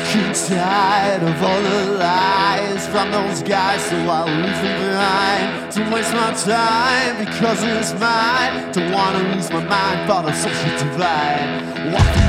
Tired of all the lies from those guys, so I'll leave them behind. Don't waste my time because it's mine. Don't wanna lose my mind for the social divide. Walking